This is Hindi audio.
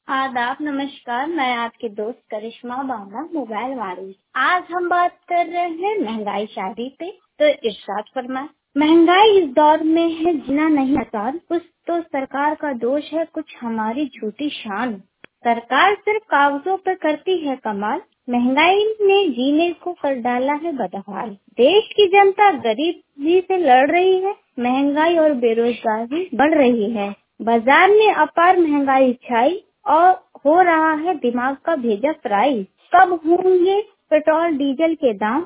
आदाब नमस्कार। मैं आपकी दोस्त करिश्मा बांदा मोबाइल वाली। आज हम बात कर रहे हैं महंगाई शादी पे। तो इरशाद फरमाए। महंगाई इस दौर में है जीना नहीं आसान। कुछ तो सरकार का दोष है, कुछ हमारी झूठी शान। सरकार सिर्फ कागजों पे करती है कमाल। महंगाई ने जीने को कर डाला है बदहाल। देश की जनता गरीबी से लड़ रही है। महंगाई और बेरोजगारी बढ़ रही है। बाजार में अपार महंगाई छाई और हो रहा है दिमाग का भेजा फ्राई। कब होंगे पेट्रोल डीजल के दाम?